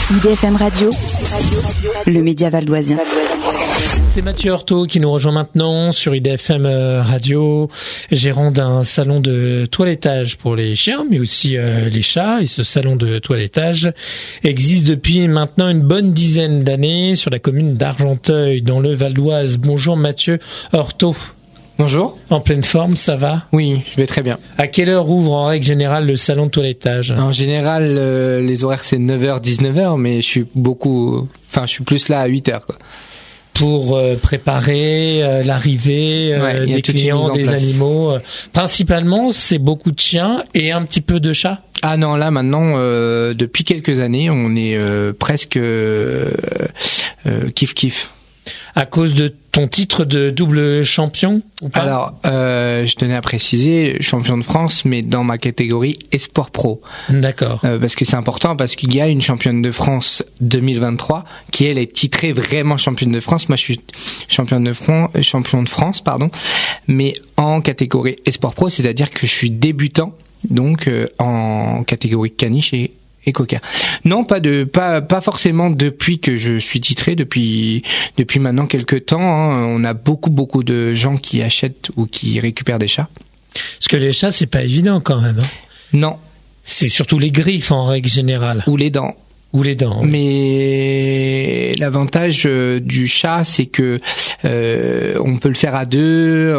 IDFM Radio, le média valdoisien. C'est Mathieu Hortot qui nous rejoint maintenant sur IDFM Radio, gérant d'un salon de toilettage pour les chiens, mais aussi les chats. Et ce salon de toilettage existe depuis maintenant une bonne dizaine d'années sur la commune d'Argenteuil, dans le Val d'Oise. Bonjour Mathieu Hortot. Bonjour. En pleine forme, ça va ? Oui, je vais très bien. À quelle heure ouvre en règle générale le salon de toilettage ? En général, les horaires c'est 9h, 19h, mais je suis plus là à 8h, quoi. Pour préparer l'arrivée des clients, des animaux. Principalement, c'est beaucoup de chiens et un petit peu de chats. Ah non, là maintenant, depuis quelques années, on est presque kiff-kiff. À cause de ton titre de double champion ou pas ? Alors, je tenais à préciser, champion de France, mais dans ma catégorie Esport Pro. D'accord. Parce que c'est important, parce qu'il y a une championne de France 2023 qui, elle, est titrée vraiment championne de France. Moi, je suis champion de France, mais en catégorie Esport Pro, c'est-à-dire que je suis débutant, donc en catégorie caniche et cocker. Non, pas forcément depuis que je suis titré, depuis maintenant quelques temps. On a beaucoup de gens qui achètent ou qui récupèrent des chats. Parce que les chats, c'est pas évident quand même. Non. C'est surtout les griffes en règle générale. Ou les dents. Oui. Mais l'avantage du chat, c'est que on peut le faire à deux.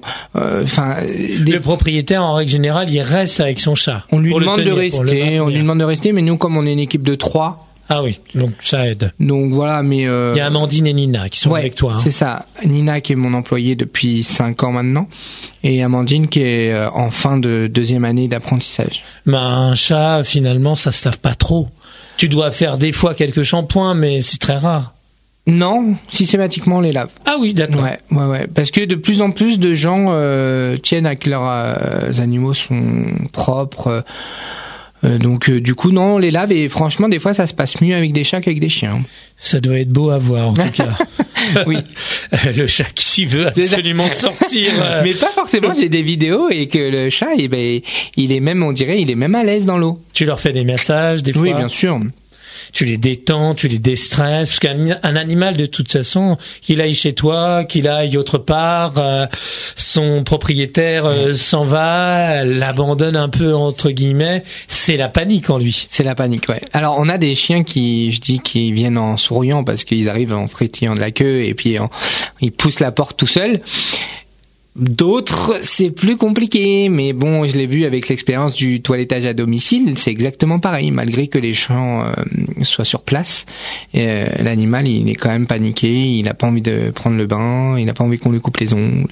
Le propriétaire, en règle générale, il reste avec son chat. On lui demande de rester. Mais nous, comme on est une équipe de 3. Ah oui, donc ça aide. Donc voilà, mais il y a Amandine et Nina qui sont avec toi. C'est ça. Nina qui est mon employée depuis 5 ans maintenant, et Amandine qui est en fin de 2e année d'apprentissage. Un chat, finalement, ça se lave pas trop. Tu dois faire des fois quelques shampoings, mais c'est très rare. Non, systématiquement on les lave. Ah oui, d'accord. Ouais. Parce que de plus en plus de gens tiennent à que leurs animaux sont propres. Donc du coup, non, on les lave et franchement, des fois, ça se passe mieux avec des chats qu'avec des chiens. Ça doit être beau à voir, en tout cas. Oui. Le chat qui veut absolument sortir. Mais pas forcément, j'ai des vidéos et que le chat, il est même, on dirait, il est même à l'aise dans l'eau. Tu leur fais des massages, des fois ? Oui, bien sûr. Tu les détends, tu les déstresses, parce qu'un animal, de toute façon, qu'il aille chez toi, qu'il aille autre part, son propriétaire s'en va, l'abandonne un peu, entre guillemets, c'est la panique en lui. C'est la panique, ouais. Alors, on a des chiens qui viennent en souriant parce qu'ils arrivent en frétillant de la queue et puis ils poussent la porte tout seuls. D'autres, c'est plus compliqué, mais bon, je l'ai vu avec l'expérience du toilettage à domicile, c'est exactement pareil. Malgré que les chiens soient sur place, l'animal, il est quand même paniqué, il n'a pas envie de prendre le bain, il n'a pas envie qu'on lui coupe les ongles.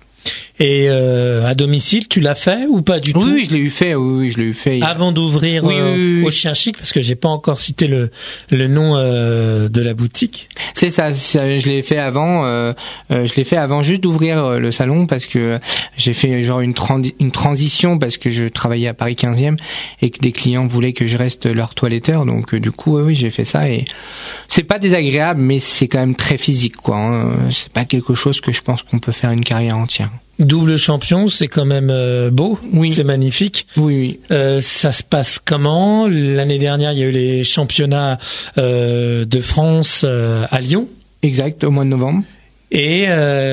Et à domicile, tu l'as fait ou pas du tout ? Oui, je l'ai eu fait. Oui, je l'ai eu fait. Avant d'ouvrir au Chien Chic, parce que j'ai pas encore cité le nom de la boutique. C'est ça, je l'ai fait avant. Je l'ai fait avant juste d'ouvrir le salon parce que j'ai fait genre une transition parce que je travaillais à Paris 15e et que des clients voulaient que je reste leur toiletteur. Donc du coup, oui, j'ai fait ça et c'est pas désagréable, mais c'est quand même très physique, quoi. C'est pas quelque chose que je pense qu'on peut faire une carrière entière. Double champion, c'est quand même beau, oui. C'est magnifique. Oui. Ça se passe comment ? L'année dernière, il y a eu les championnats de France à Lyon. Exact, au mois de novembre. Et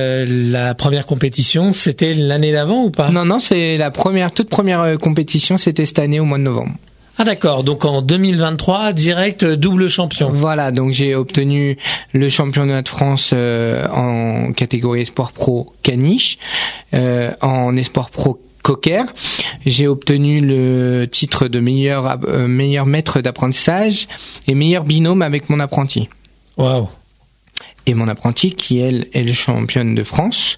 la première compétition, c'était l'année d'avant ou pas ? Non, c'est toute première compétition, c'était cette année au mois de novembre. Ah d'accord, donc en 2023, direct double champion. Voilà, donc j'ai obtenu le championnat de France en catégorie Esport Pro caniche, en Esport Pro cocker. J'ai obtenu le titre de meilleur maître d'apprentissage et meilleur binôme avec mon apprenti. Waouh. Et mon apprenti qui, elle, est championne de France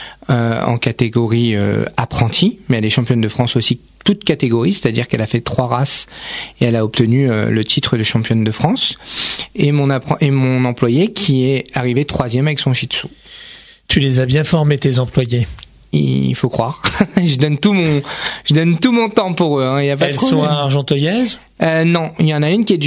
en catégorie apprenti, mais elle est championne de France aussi toute catégorie, c'est-à-dire qu'elle a fait 3 races et elle a obtenu le titre de championne de France. Et mon employé qui est arrivé 3e avec son Shih Tzu. Tu les as bien formés, tes employés. Il faut croire. je donne tout mon temps pour eux. Y a pas Elles sont argenteuillaises ? Non, il y en a une qui est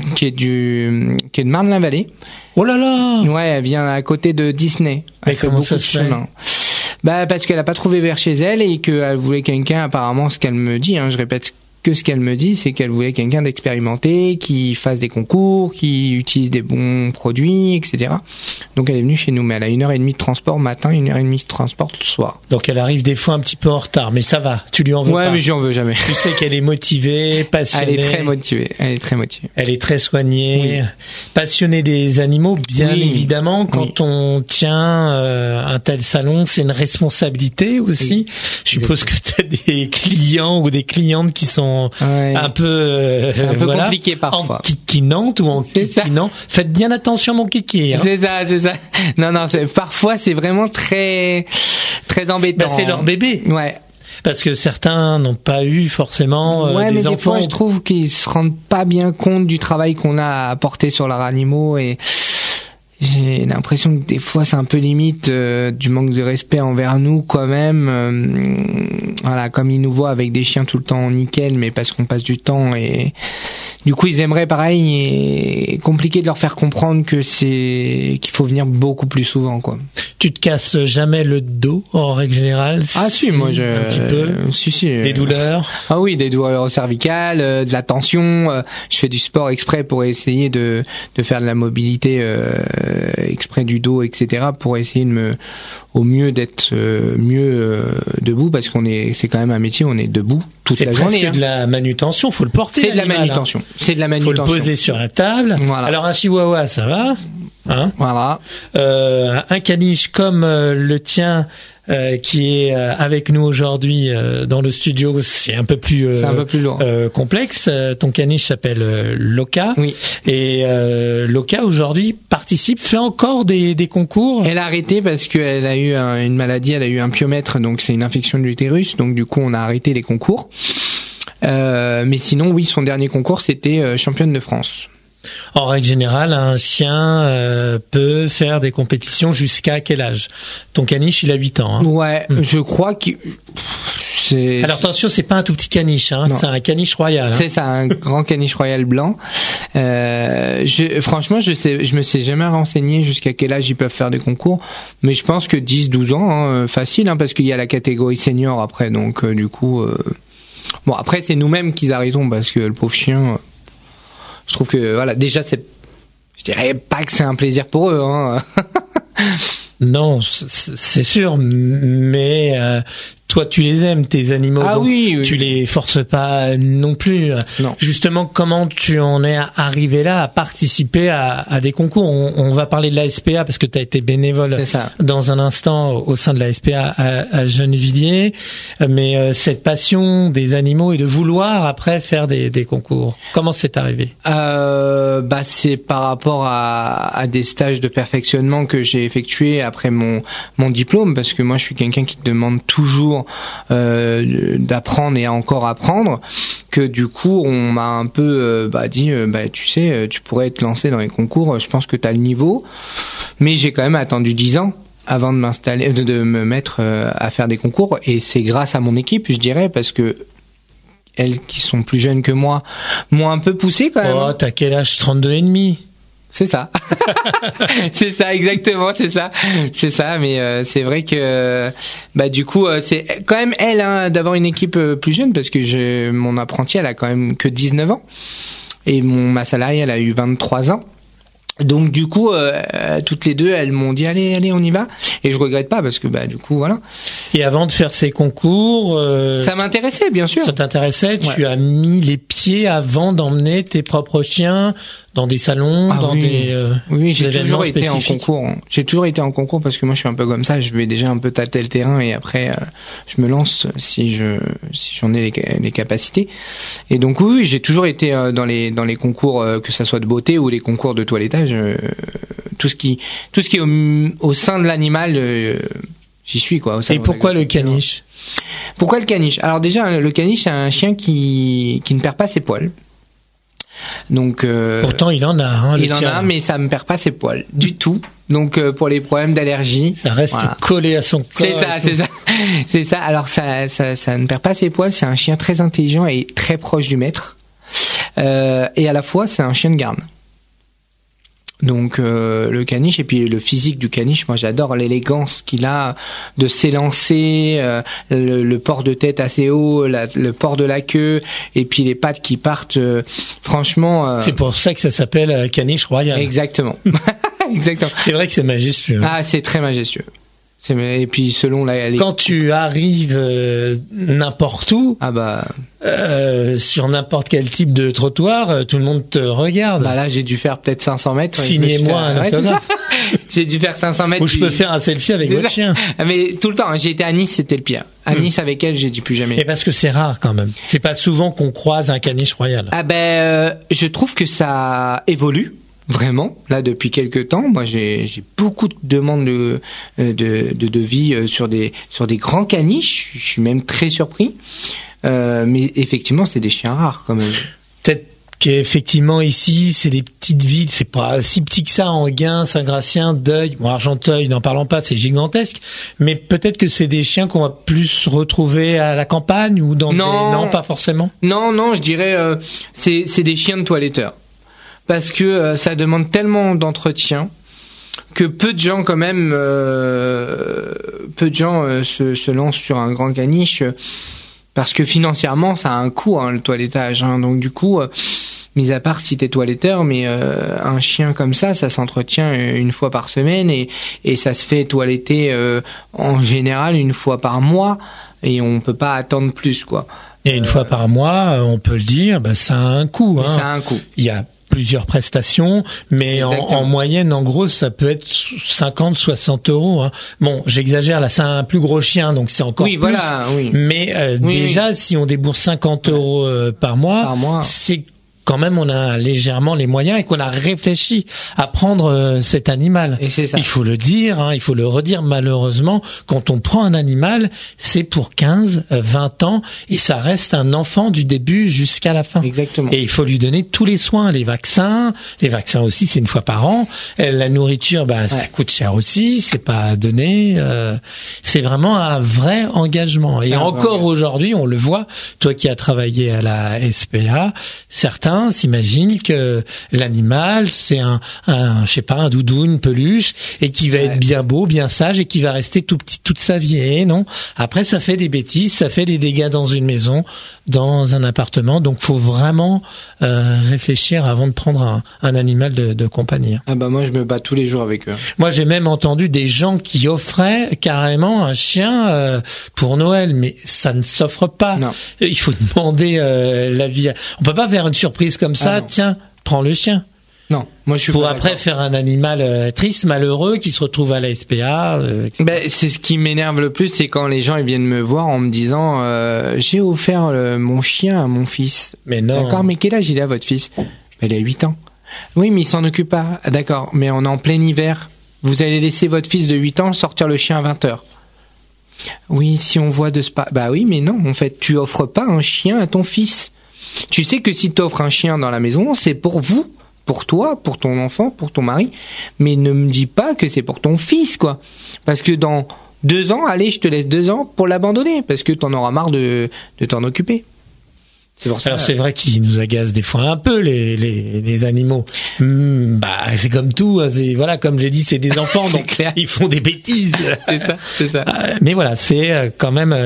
de Marne-la-Vallée. Oh là là. Ouais, elle vient à côté de Disney. Mais comment ça se fait ? Parce qu'elle a pas trouvé vers chez elle et qu'elle voulait quelqu'un, apparemment, ce qu'elle me dit, je répète que ce qu'elle me dit, c'est qu'elle voulait quelqu'un d'expérimenté, qui fasse des concours, qui utilise des bons produits, etc. Donc elle est venue chez nous, mais elle a 1h30 de transport matin, 1h30 de transport le soir. Donc elle arrive des fois un petit peu en retard, mais ça va, tu lui en veux pas. Ouais, mais je lui en veux jamais. Tu sais qu'elle est motivée, passionnée. Elle est très motivée, Elle est très soignée, oui. Passionnée des animaux, bien évidemment. Quand on tient un tel salon, c'est une responsabilité aussi. Je suppose que tu as des clients ou des clientes qui sont un peu c'est un peu compliqué parfois, en kikinante ou en kikinant. Faites bien attention, mon kiki. Hein. C'est ça. Non, parfois c'est vraiment très embêtant. C'est leur bébé. Ouais. Parce que certains n'ont pas eu forcément des des enfants. Des fois, je trouve qu'ils se rendent pas bien compte du travail qu'on a à porter sur leurs animaux, et j'ai l'impression que des fois c'est un peu limite du manque de respect envers nous quand même. Voilà, comme ils nous voient avec des chiens tout le temps nickel, mais parce qu'on passe du temps, et du coup ils aimeraient pareil, et compliqué de leur faire comprendre que qu'il faut venir beaucoup plus souvent, quoi. Tu te casses jamais le dos en règle générale? Ah si, moi un petit peu. Si. Des douleurs? Ah oui, des douleurs cervicales, de la tension. Je fais du sport exprès pour essayer de faire de la mobilité exprès du dos, etc. pour essayer au mieux d'être debout, parce c'est quand même un métier, on est debout toute la journée. C'est presque de la manutention, faut le porter. C'est de la manutention. C'est de la manutention. Faut le poser sur la table. Voilà. Alors un chihuahua, ça va. Hein, voilà. Un caniche comme le tien qui est avec nous aujourd'hui dans le studio, c'est un peu plus lourd. Complexe. Ton caniche s'appelle Loka. Oui. Et Loka aujourd'hui fait encore des concours. Elle a arrêté parce qu'elle a eu une maladie, elle a eu un pyomètre, donc c'est une infection de l'utérus, donc du coup on a arrêté les concours. Mais sinon oui, son dernier concours c'était championne de France. En règle générale, un chien peut faire des compétitions jusqu'à quel âge? Ton caniche, il a 8 ans. Hein. Ouais, je crois que c'est... Alors attention, c'est pas un tout petit caniche, hein, c'est un caniche royal. Hein. C'est ça, un grand caniche royal blanc. Franchement, je me sais jamais renseigné jusqu'à quel âge ils peuvent faire des concours, mais je pense que 10-12 ans, facile, hein, parce qu'il y a la catégorie senior après, donc du coup... Bon, après, c'est nous-mêmes qu'ils arrêtons, parce que le pauvre chien... Je trouve que voilà, déjà je dirais pas que c'est un plaisir pour eux, hein. Non, c'est sûr, mais toi tu les aimes tes animaux, donc oui. Tu les forces pas non plus. Non. Justement, comment tu en es arrivé là à participer à des concours? On va parler de la SPA parce que tu as été bénévole dans un instant au sein de la SPA à Gennevilliers, mais cette passion des animaux et de vouloir après faire des concours, comment c'est arrivé? C'est par rapport à des stages de perfectionnement que j'ai effectués après mon diplôme, parce que moi je suis quelqu'un qui demande toujours d'apprendre et à encore apprendre, que du coup on m'a un peu dit tu sais, tu pourrais te lancer dans les concours, je pense que tu as le niveau, mais j'ai quand même attendu 10 ans avant de m'installer, de me mettre à faire des concours, et c'est grâce à mon équipe, je dirais, parce que elles qui sont plus jeunes que moi m'ont un peu poussé quand même. Oh, t'as quel âge? 32 et demi. C'est ça. C'est ça, exactement, c'est ça, mais c'est vrai que du coup c'est quand même elle, hein, d'avoir une équipe plus jeune, parce que mon apprenti, elle a quand même que 19 ans, et ma salariée, elle a eu 23 ans. Donc du coup toutes les deux, elles m'ont dit allez on y va, et je regrette pas, parce que du coup voilà. Et avant de faire ces concours, ça m'intéressait, bien sûr. Ça t'intéressait, ouais. Tu as mis les pieds avant d'emmener tes propres chiens dans des salons, oui, j'ai toujours été spécifiques. en concours. J'ai toujours été en concours, parce que moi je suis un peu comme ça, je vais déjà un peu tâter le terrain, et après je me lance si j'en ai les capacités. Et donc oui, j'ai toujours été dans les concours, que ça soit de beauté ou les concours de toilettage. Tout ce qui est au sein de l'animal, j'y suis, quoi. Et pourquoi le caniche? Pourquoi le caniche? Alors déjà, le caniche, c'est un chien qui ne perd pas ses poils. Donc pourtant il en a, hein, il en a, mais ça me perd pas ses poils du tout. Donc pour les problèmes d'allergie, ça reste collé à son corps. C'est ça. Alors ça ne perd pas ses poils. C'est un chien très intelligent et très proche du maître. Et à la fois, c'est un chien de garde. Donc le caniche, et puis le physique du caniche, moi j'adore l'élégance qu'il a de s'élancer, le port de tête assez haut, le port de la queue, et puis les pattes qui partent. Franchement, c'est pour ça que ça s'appelle caniche royal. Exactement. Exactement. C'est vrai que c'est majestueux. Ah, c'est très majestueux. Et puis selon quand tu arrives n'importe où, sur n'importe quel type de trottoir, tout le monde te regarde. Bah là, j'ai dû faire peut-être 500 mètres. Signez-moi un autographe. J'ai dû faire 500 mètres. Ou je peux faire un selfie avec votre chien. Mais tout le temps, j'ai été à Nice, c'était le pire. À Nice, avec elle, j'ai dit plus jamais. Et parce que c'est rare quand même. C'est pas souvent qu'on croise un caniche royal. Ah je trouve que ça évolue. Vraiment, là depuis quelques temps, moi j'ai beaucoup de demandes de devis sur des grands caniches. Je suis même très surpris. Mais effectivement, c'est des chiens rares quand même. Peut-être qu'effectivement ici, c'est des petites villes, c'est pas si petit que ça. Enghien, Saint-Gratien, Deuil, Argenteuil, n'en parlons pas, c'est gigantesque. Mais peut-être que c'est des chiens qu'on va plus retrouver à la campagne ou dans non, pas forcément. Non, je dirais c'est des chiens de toiletteurs. Parce que ça demande tellement d'entretien que peu de gens quand même se lancent sur un grand caniche parce que financièrement ça a un coût le toilettage, donc du coup mis à part si t'es toiletteur, mais un chien comme ça s'entretient une fois par semaine et ça se fait toiletter en général une fois par mois et on peut pas attendre plus quoi. Et une fois par mois, on peut le dire, ça a un coût. Ça a un coût. Il y a plusieurs prestations, mais en moyenne, en gros, ça peut être 50, 60 €. Bon, j'exagère, là, c'est un plus gros chien, donc c'est encore plus. Voilà, oui. Mais déjà, si on débourse 50 € par mois, c'est quand même on a légèrement les moyens et qu'on a réfléchi à prendre cet animal. Et c'est ça. Il faut le dire, il faut le redire, malheureusement, quand on prend un animal, c'est pour 15, 20 ans et ça reste un enfant du début jusqu'à la fin. Exactement. Et il faut lui donner tous les soins, les vaccins aussi, c'est une fois par an. La nourriture, ça coûte cher aussi, c'est pas donné. C'est vraiment un vrai engagement. Et encore aujourd'hui, on le voit, toi qui as travaillé à la SPA, certains s'imaginent que l'animal c'est un doudou, une peluche et qui va être bien beau, bien sage et qui va rester tout petit toute sa vie. Et non, après ça fait des bêtises, ça fait des dégâts dans une maison, dans un appartement. Donc faut vraiment réfléchir avant de prendre un animal de compagnie. Moi je me bats tous les jours avec eux. Moi j'ai même entendu des gens qui offraient carrément un chien pour Noël, mais ça ne s'offre pas. Non. Il faut demander l'avis. On peut pas faire une surprise comme ça, tiens, prends le chien. Non, moi je suis pour pas après d'accord. faire un animal triste, malheureux, qui se retrouve à la SPA. C'est ce qui m'énerve le plus, c'est quand les gens ils viennent me voir en me disant j'ai offert mon chien à mon fils. Mais non. D'accord, mais quel âge il a votre fils? Il a 8 ans. Oui, mais il s'en occupe pas. D'accord, mais on est en plein hiver. Vous allez laisser votre fils de 8 ans sortir le chien à 20h. Oui, si on voit de spa. Oui, mais non, en fait, tu offres pas un chien à ton fils. Tu sais que si tu offres un chien dans la maison, c'est pour vous, pour toi, pour ton enfant, pour ton mari. Mais ne me dis pas que c'est pour ton fils, quoi. Parce que dans 2 ans, allez, je te laisse 2 ans pour l'abandonner, parce que t'en auras marre de t'en occuper. C'est pour ça. Alors c'est vrai qu'ils nous agacent des fois un peu les animaux. C'est comme tout. Comme j'ai dit, c'est des enfants, donc clair. Ils font des bêtises. c'est ça. Mais voilà, c'est quand même.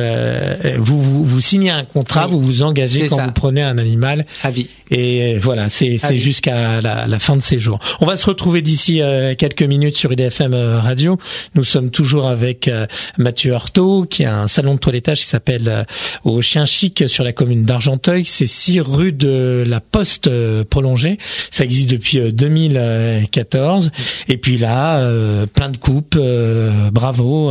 Vous signez un contrat, vous vous engagez quand vous prenez un animal. À vie. Et voilà, c'est jusqu'à la fin de ses jours. On va se retrouver d'ici quelques minutes sur IDFM Radio. Nous sommes toujours avec Mathieu Heurtaud, qui a un salon de toilettage qui s'appelle Au Chien Chic sur la commune d'Argenteuil. C'est 6 rue de la Poste prolongée. Ça existe depuis 2014. Et puis là, plein de coupes. Bravo,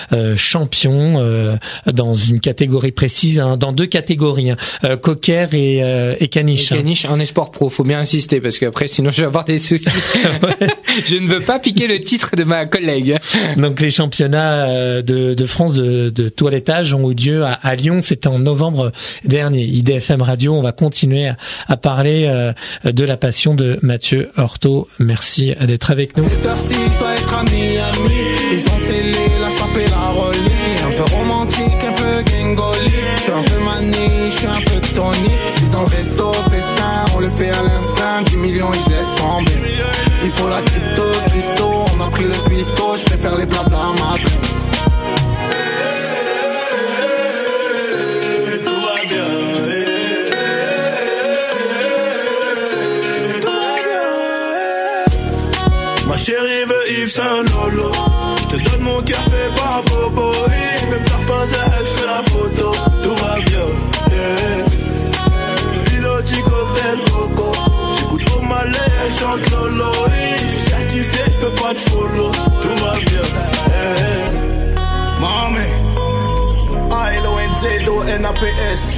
champion dans une catégorie précise, dans 2 catégories, cocker et caniche. Et caniche en Esport Pro, faut bien insister parce qu'après sinon je vais avoir des soucis. Je ne veux pas piquer le titre de ma collègue. Donc les championnats de France de toilettage ont eu lieu à Lyon. C'était en novembre dernier. IDFM Radio, on va continuer à parler de la passion de Mathieu Heurtaud. Merci d'être avec nous. Cette heure-ci, je dois être ami. Ils ont scellé la sape et la rollie. Un peu romantique, un peu gangolique. Je suis un peu manique, je suis un peu tonique. Je suis dans le resto, festin, on le fait à l'instinct. 10 millions et je laisse tomber. Il faut la Ma chérie veut Yves Saint Lolo. Je te donne mon cœur fait par Bobo. Ne pleure pas, elle fait la photo. Tout va bien, yeah. Piloti cocktail coco. J'écoute au malais, elle chante Lolo. Je suis certifié, je peux pas te follow. Tout va bien, yeah. Mami A-L-O-N-Z-O-N-A-P-S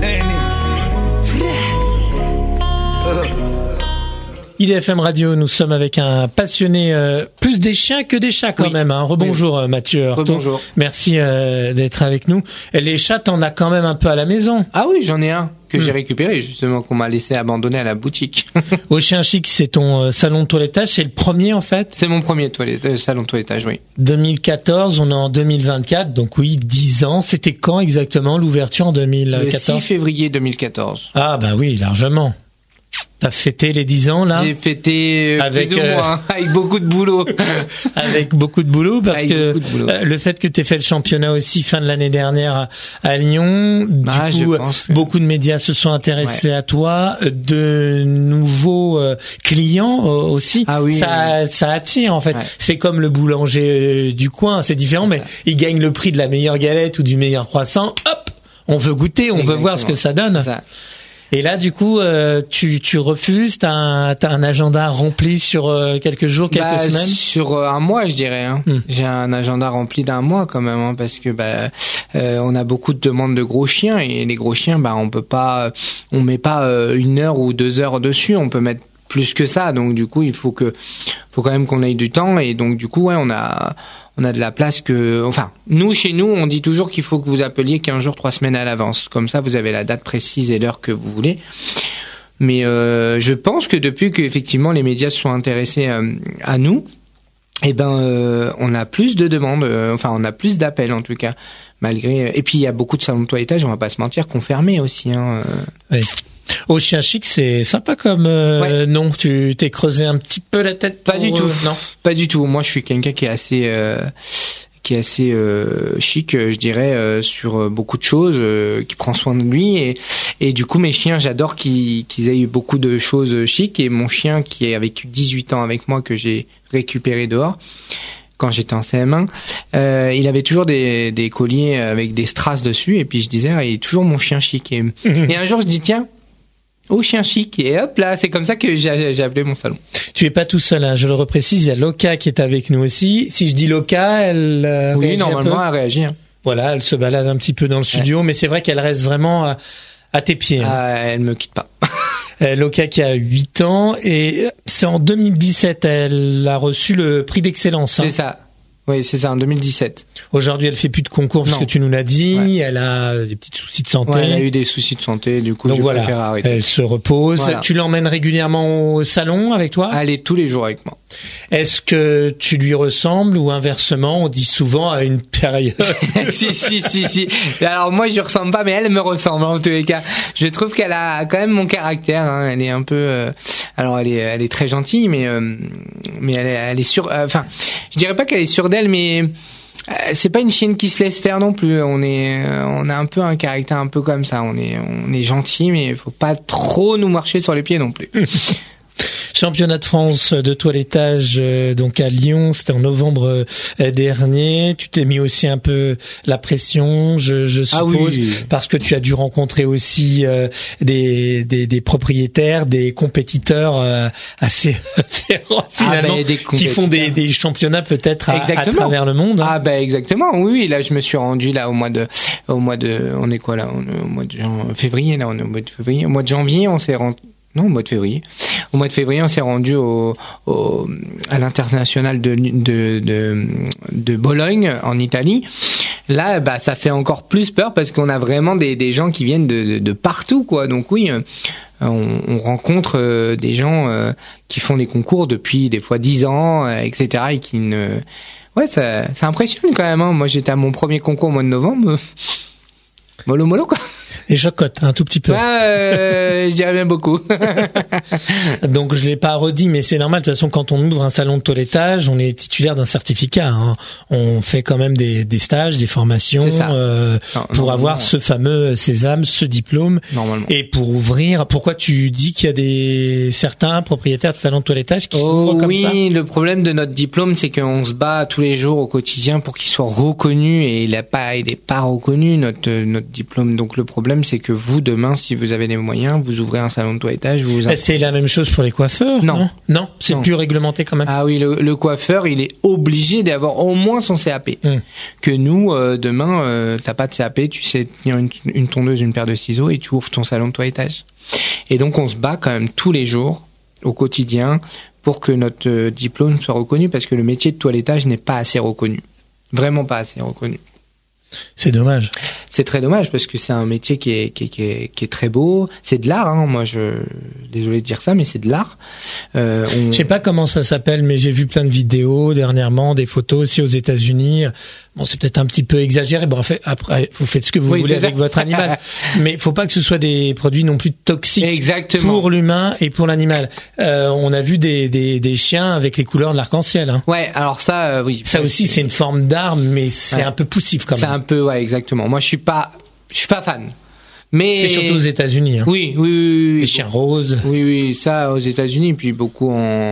IDFM Radio, nous sommes avec un passionné plus des chiens que des chats quand même. Hein. Rebonjour oui. Mathieu. Rebonjour. Merci d'être avec nous. Et les chats, t'en as quand même un peu à la maison. Ah oui, j'en ai un que j'ai récupéré justement, qu'on m'a laissé abandonner à la boutique. Au Chien Chic, c'est ton salon de toilettage, c'est le premier en fait. C'est mon premier salon de toilettage, oui. 2014, on est en 2024, donc oui, 10 ans. C'était quand exactement l'ouverture en 2014? Le 6 février 2014. Ah bah oui, largement. T'as fêté les 10 ans là? J'ai fêté avec plus ou moins, avec beaucoup de boulot. Avec beaucoup de boulot parce avec que boulot. Le fait que t'aies fait le championnat aussi fin de l'année dernière à Lyon, du coup beaucoup de médias se sont intéressés à toi, de nouveaux clients aussi. Ah oui, ça attire en fait. Ouais. C'est comme le boulanger du coin, c'est différent, mais il gagne le prix de la meilleure galette ou du meilleur croissant. Hop, on veut goûter, on veut voir ce que ça donne. Ça. Et là, du coup, tu refuses, t'as un agenda rempli sur quelques jours, quelques semaines? Sur un mois, je dirais. Hein. J'ai un agenda rempli d'un mois quand même, hein, parce que on a beaucoup de demandes de gros chiens et les gros chiens, on met pas 1 heure ou 2 heures dessus, on peut mettre plus que ça. Donc du coup, il faut quand même qu'on ait du temps et donc du coup, ouais, on a de la place chez nous, on dit toujours qu'il faut que vous appeliez 15 jours, 3 semaines à l'avance. Comme ça, vous avez la date précise et l'heure que vous voulez. Mais je pense que depuis que effectivement les médias se sont intéressés à nous, on a plus de demandes, on a plus d'appels en tout cas, malgré. Et puis il y a beaucoup de salons de toilettage, on va pas se mentir, qu'on fermait aussi. Oui. Au Chien Chic, c'est sympa comme nom. Tu t'es creusé un petit peu la tête? Pas du tout. Non, pas du tout. Moi, je suis quelqu'un qui est assez chic, je dirais, sur beaucoup de choses, qui prend soin de lui et du coup mes chiens, j'adore qu'ils aient eu beaucoup de choses chic. Et mon chien qui a vécu 18 ans avec moi, que j'ai récupéré dehors quand j'étais en CM1, il avait toujours des colliers avec des strass dessus et puis je disais il est toujours mon chien chic et un jour je dis tiens, au Chien Chic, et hop là, c'est comme ça que j'ai appelé mon salon. Tu es pas tout seul, hein, je le reprécise, il y a Loka qui est avec nous aussi. Si je dis Loka, elle oui, normalement elle réagit. Hein. Voilà, elle se balade un petit peu dans le studio, mais c'est vrai qu'elle reste vraiment à tes pieds. Hein. Elle me quitte pas. Loka qui a 8 ans, et c'est en 2017, elle a reçu le prix d'excellence. C'est ça. Oui, c'est ça, en 2017. Aujourd'hui, elle fait plus de concours puisque tu nous l'as dit. Ouais. Elle a des petits soucis de santé. Ouais, elle a eu des soucis de santé, du coup, donc je préfère arrêter. Elle se repose. Voilà. Tu l'emmènes régulièrement au salon avec toi? Elle est tous les jours avec moi. Est-ce que tu lui ressembles ou inversement? On dit souvent à une période. Si. Alors moi, je lui ressemble pas, mais elle me ressemble en tous les cas. Je trouve qu'elle a quand même mon caractère. Hein. Elle est un peu. Alors, elle est très gentille, mais elle est sûre. Je dirais pas qu'elle est sûre d'elle, mais c'est pas une chienne qui se laisse faire non plus. On a un peu un caractère un peu comme ça. On est gentil, mais il faut pas trop nous marcher sur les pieds non plus. Championnat de France de toilettage donc à Lyon, c'était en novembre dernier. Tu t'es mis aussi un peu la pression, je suppose, parce que tu as dû rencontrer aussi des propriétaires, des compétiteurs assez féroces finalement, qui font des championnats peut-être à travers le monde. Hein. Exactement. Oui, là je me suis rendu là au mois de on est quoi là, au mois de février là, on est au mois de février. Au mois de janvier, on s'est rendu. Non, au mois de février. Au mois de février, on s'est rendu à l'international de Bologne, en Italie. Là, ça fait encore plus peur parce qu'on a vraiment des gens qui viennent de partout, quoi. Donc oui, on rencontre des gens qui font des concours depuis des fois 10 ans, etc. et qui ça impressionne quand même. Hein. Moi, j'étais à mon premier concours au mois de novembre. mollo quoi. Les chocottes, un tout petit peu. Ouais, je dirais bien beaucoup. Donc je l'ai pas redit, mais c'est normal. De toute façon, quand on ouvre un salon de toilettage, on est titulaire d'un certificat. Hein. On fait quand même des stages, des formations pour avoir ce fameux sésame, ce diplôme. Normalement. Et pour ouvrir, pourquoi tu dis qu'il y a certains propriétaires de salons de toilettage qui ouvrent comme ça? Oui, le problème de notre diplôme, c'est qu'on se bat tous les jours au quotidien pour qu'il soit reconnu, et il est pas reconnu notre diplôme. Donc le problème, c'est que vous, demain, si vous avez des moyens, vous ouvrez un salon de toilettage, C'est la même chose pour les coiffeurs? Non, c'est plus réglementé quand même. Ah oui, le coiffeur, il est obligé d'avoir au moins son CAP. Que nous, demain, t'as pas de CAP, tu sais tenir une tondeuse, une paire de ciseaux, et tu ouvres ton salon de toilettage. Et donc, on se bat quand même tous les jours, au quotidien, pour que notre diplôme soit reconnu, parce que le métier de toilettage n'est pas assez reconnu. Vraiment pas assez reconnu. C'est dommage. C'est très dommage parce que c'est un métier qui est très beau. C'est de l'art, hein. Moi, désolé de dire ça, mais c'est de l'art. Je sais pas comment ça s'appelle, mais j'ai vu plein de vidéos dernièrement, des photos aussi aux États-Unis. Bon, c'est peut-être un petit peu exagéré. Bon, après, vous faites ce que vous voulez avec votre animal, mais faut pas que ce soit des produits non plus toxiques. Exactement. Pour l'humain et pour l'animal. On a vu des chiens avec les couleurs de l'arc-en-ciel. Hein. Ouais, alors ça, oui. Ça aussi, c'est une forme d'arme, mais c'est un peu poussif quand même. C'est un peu, ouais, exactement. Moi, je suis pas fan. Mais c'est surtout aux États-Unis. Hein. Oui. Les chiens roses. Oui, ça aux États-Unis, puis beaucoup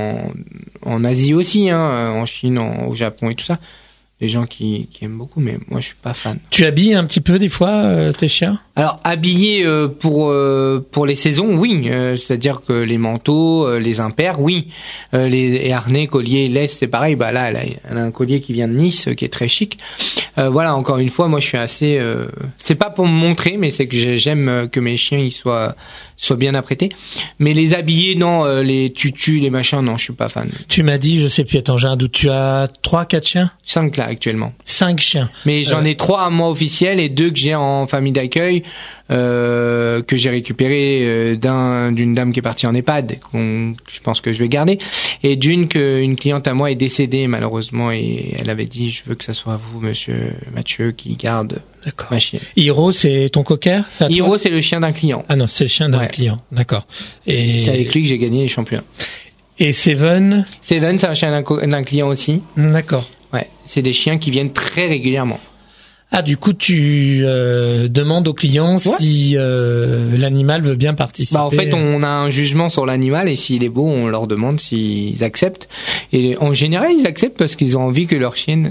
en Asie aussi, hein, en Chine, au Japon et tout ça. Des gens qui aiment beaucoup, mais moi je suis pas fan. Tu habilles un petit peu des fois tes chiens? Alors habiller pour les saisons, oui. C'est-à-dire que les manteaux, les impairs, oui. Les harnais, colliers, laisses, c'est pareil. Bah là, elle a un collier qui vient de Nice, qui est très chic. Voilà, encore une fois, moi je suis assez. C'est pas pour me montrer, mais c'est que j'aime que mes chiens ils soient bien apprêtés. Mais les habiller, non, les tutus, les machins, non, je suis pas fan. Tu m'as dit, je sais plus, attends, j'ai un doute, tu as 3-4 chiens? 5 là actuellement. 5 chiens. Mais j'en ai 3 à moi officiels et 2 que j'ai en famille d'accueil, que j'ai récupéré d'une dame qui est partie en EHPAD, je pense que je vais garder, et d'une qu'une cliente à moi est décédée malheureusement, et elle avait dit, je veux que ça soit vous, monsieur Mathieu, qui garde ma chienne. Hiro, c'est ton cocker? Hiro, c'est le chien d'un client. Ah non, c'est le chien d'un client, d'accord. Et c'est avec lui que j'ai gagné les championnats. Et Seven, c'est un chien d'un client aussi. D'accord. Ouais, c'est des chiens qui viennent très régulièrement. Ah, du coup, tu demandes aux clients si l'animal veut bien participer. Bah, en fait, on a un jugement sur l'animal, et s'il est beau, on leur demande s'ils acceptent. Et en général, ils acceptent parce qu'ils ont envie que leur chien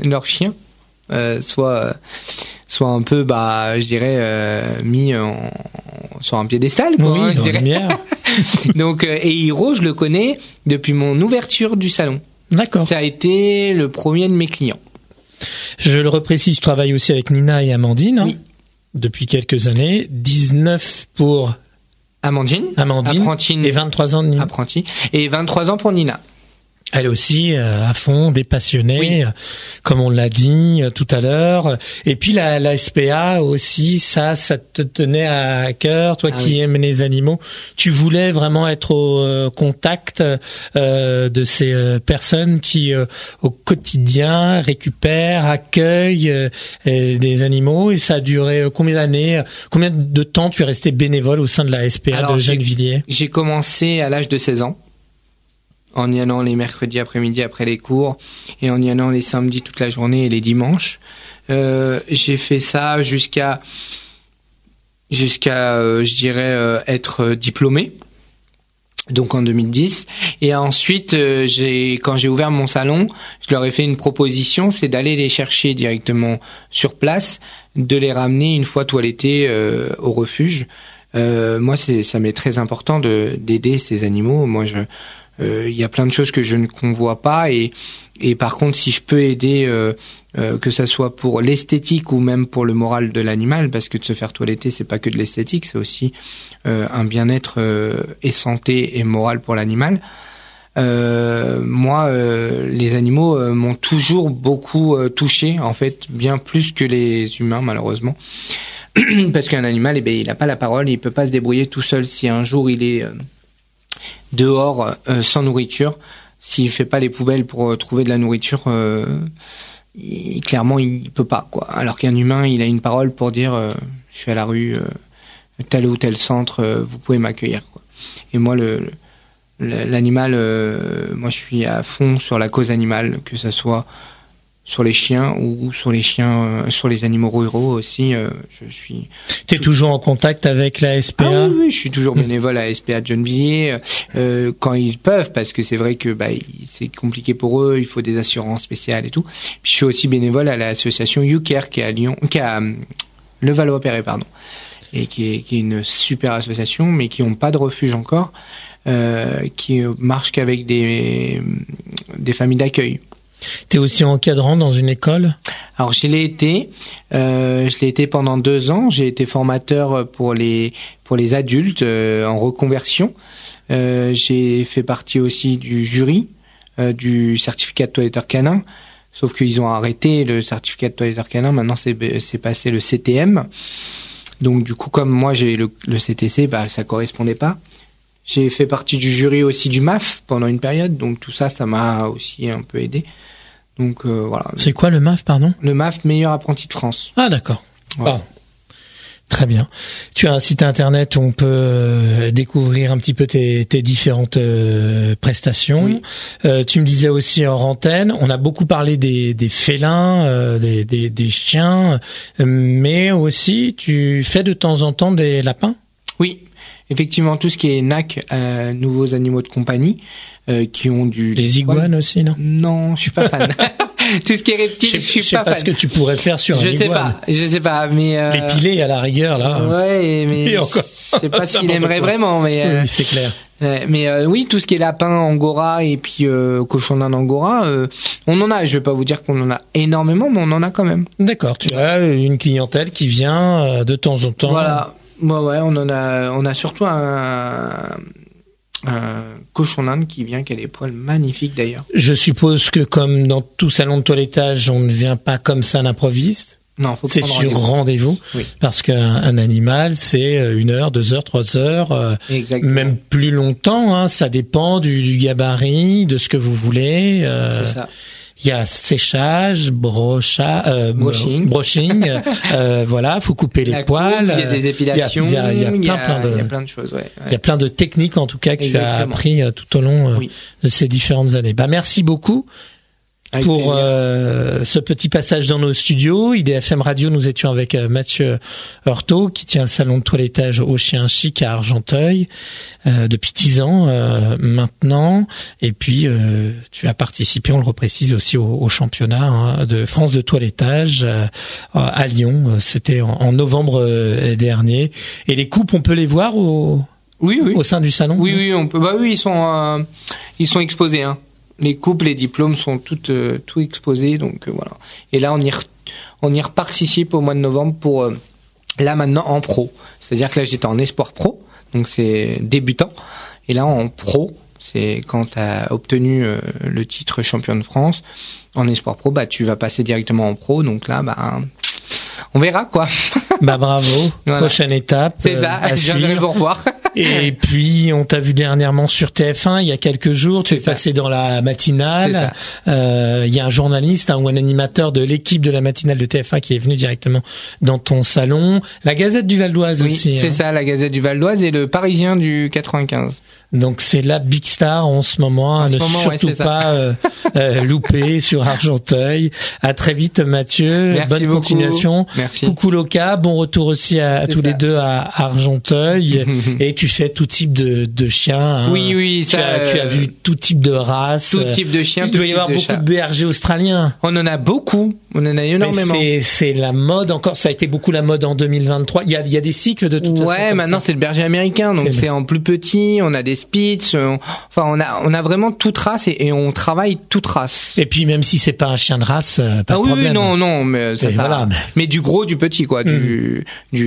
soit un peu, je dirais, mis sur un piédestal, quoi. Oui, je dirais. Lumière. Donc, et Hiro, je le connais depuis mon ouverture du salon. D'accord. Ça a été le premier de mes clients. Je le reprécise, je travaille aussi avec Nina et Amandine, oui. Depuis quelques années. 19 pour Amandine. Apprentine. Et 23 ans de Nina. Apprenti. Et 23 ans pour Nina. Elle aussi à fond, des passionnés, comme on l'a dit tout à l'heure. Et puis la SPA aussi, ça te tenait à cœur, toi qui aimes les animaux. Tu voulais vraiment être au contact de ces personnes qui, au quotidien, récupèrent, accueillent des animaux. Et ça a duré combien d'années? Combien de temps tu es resté bénévole au sein de la SPA de Gennevilliers? J'ai commencé à l'âge de 16 ans. En y allant les mercredis après-midi après les cours, et en y allant les samedis toute la journée et les dimanches. J'ai fait ça jusqu'à je dirais être diplômé, donc en 2010. Et ensuite, quand j'ai ouvert mon salon, je leur ai fait une proposition, c'est d'aller les chercher directement sur place, de les ramener une fois toilettés au refuge. Moi, ça m'est très important d'aider ces animaux. Moi, il y a plein de choses que je ne convois pas, et par contre, si je peux aider, que ça soit pour l'esthétique ou même pour le moral de l'animal, parce que de se faire toiletter, c'est pas que de l'esthétique, c'est aussi un bien-être et santé et moral pour l'animal. Moi, les animaux m'ont toujours beaucoup touché, en fait, bien plus que les humains, malheureusement. Parce qu'un animal, il n'a pas la parole, il peut pas se débrouiller tout seul. Si un jour il est dehors sans nourriture, s'il fait pas les poubelles pour trouver de la nourriture, clairement il peut pas, quoi. Alors qu'un humain, il a une parole pour dire je suis à la rue, tel ou tel centre, vous pouvez m'accueillir, quoi. Et moi l'animal, moi je suis à fond sur la cause animale, que ça soit sur les chiens ou sur les chiens, sur les animaux ruraux aussi. Je suis. T'es toujours en contact avec la SPA? Ah oui, je suis toujours bénévole à la SPA de Gennevilliers quand ils peuvent, parce que c'est vrai que c'est compliqué pour eux, il faut des assurances spéciales et tout. Puis je suis aussi bénévole à l'association YouCare qui est à Lyon, qui est à Levallois-Perret, pardon, et qui est une super association, mais qui n'ont pas de refuge encore, qui marche qu'avec des familles d'accueil. T'es aussi encadrant dans une école? Alors je l'ai été pendant 2 ans. J'ai été formateur pour les adultes en reconversion. J'ai fait partie aussi du jury du certificat de toiletteur canin. Sauf qu'ils ont arrêté le certificat de toiletteur canin. Maintenant c'est passé le CTM. Donc du coup, comme moi j'ai le CTC, ça correspondait pas. J'ai fait partie du jury aussi du MAF pendant une période, donc tout ça m'a aussi un peu aidé. Donc voilà. C'est quoi le MAF, pardon? Le MAF, meilleur apprenti de France. Ah d'accord. Voilà. Bon. Très bien. Tu as un site internet où on peut découvrir un petit peu tes différentes prestations. Oui. Tu me disais aussi hors antenne, on a beaucoup parlé des félins, des chiens, mais aussi tu fais de temps en temps des lapins? Oui. Effectivement, tout ce qui est NAC, nouveaux animaux de compagnie, qui ont Les iguanes aussi, non? Non, je suis pas fan. Tout ce qui est reptile, je suis pas fan. Je sais pas ce que tu pourrais faire sur un iguane. Je sais pas, mais l'épiler à la rigueur, là. Ouais, mais encore. Je sais pas s'il aimerait vraiment, mais oui, c'est clair. Mais oui, tout ce qui est lapin angora et puis cochon d'Inde angora, on en a. Je vais pas vous dire qu'on en a énormément, mais on en a quand même. D'accord. Tu as une clientèle qui vient de temps en temps. Voilà. Ouais, on a surtout un cochon d'Inde qui vient, qui a des poils magnifiques d'ailleurs. Je suppose que comme dans tout salon de toilettage, on ne vient pas comme ça à l'improviste. Non, faut c'est sur rendez-vous. Oui. Parce qu'un animal, c'est 1 heure, 2 heures, 3 heures, même plus longtemps, hein. Ça dépend du gabarit, de ce que vous voulez. C'est ça. Il y a séchage, brushing, voilà, faut couper les poils. Il y a des épilations. Il y a plein de choses, ouais. Il y a plein de techniques, en tout cas, que tu as appris tout au long de ces différentes années. Merci beaucoup. Avec pour ce petit passage dans nos studios. IDFM Radio, nous étions avec Mathieu Heurtaud, qui tient le salon de toilettage au Chien Chic à Argenteuil depuis 10 ans maintenant. Et puis, tu as participé, on le reprécise aussi, au championnat de France de toilettage à Lyon. C'était en novembre dernier. Et les coupes, on peut les voir au sein du salon? Oui, on peut. Ils sont exposés, hein. Les coupes, les diplômes sont tout exposés, donc voilà. Et là, on y reparticipe au mois de novembre pour là maintenant en pro. C'est-à-dire que là, j'étais en espoir pro, donc c'est débutant. Et là, en pro, c'est quand tu as obtenu le titre champion de France. En espoir pro, tu vas passer directement en pro. Donc là, on verra quoi. Bravo. Voilà. Prochaine étape. C'est ça. Je viendrai vous revoir. Et puis, on t'a vu dernièrement sur TF1 il y a quelques jours. Tu es passé dans la matinale. Il y a un journaliste ou un animateur de l'équipe de la matinale de TF1 qui est venu directement dans ton salon. La Gazette du Val d'Oise aussi. C'est ça, la Gazette du Val d'Oise et le Parisien du 95. Donc c'est la big star en ce moment. Surtout pas louper sur Argenteuil. À très vite, Mathieu. Merci Bonne beaucoup. Continuation. Merci. Coucou Loca. Bon retour aussi à tous les deux à Argenteuil. Et tu fais tout type de chiens. Hein. Oui, tu as vu tout type de races. Tout type de chiens. Il doit y avoir beaucoup de bergers australiens. On en a beaucoup. On en a énormément. Mais c'est la mode encore. Ça a été beaucoup la mode en 2023. Il y a des cycles de toute façon. Ouais, maintenant c'est le berger américain. Donc c'est en plus petit. On a des Spitz. On a vraiment toute race et on travaille toute race. Et puis même si c'est pas un chien de race, pas de problème. Non, mais ça. Voilà. Mais du gros, du petit, quoi. Du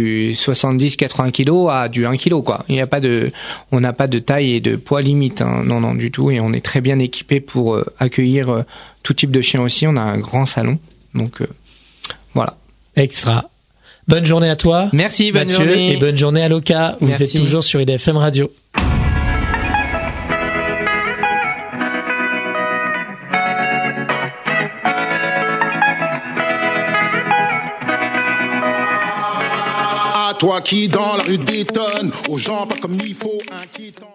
70-80 kilos à du 1 kilo, quoi. On n'a pas de taille et de poids limite, hein. Non, du tout. Et on est très bien équipé pour accueillir tout type de chien aussi. On a un grand salon. Donc, voilà. Extra. Bonne journée à toi. Merci, bonne Mathieu, journée. et bonne journée à Loca. Vous êtes toujours sur IDFM Radio. toi qui dans la rue détonne, aux gens pas comme il faut, inquiétant.